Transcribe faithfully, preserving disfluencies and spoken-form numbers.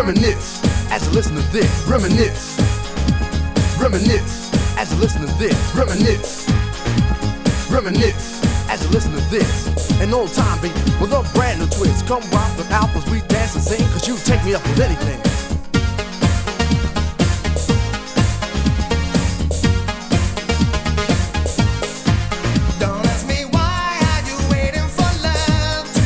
Reminisce as you listen to this. Reminisce. Reminisce as you listen to this. Reminisce. Reminisce as you listen to this. An old time beat with a brand new twist. Come rock with Alphas, we dance and sing, cause you take me up with anything.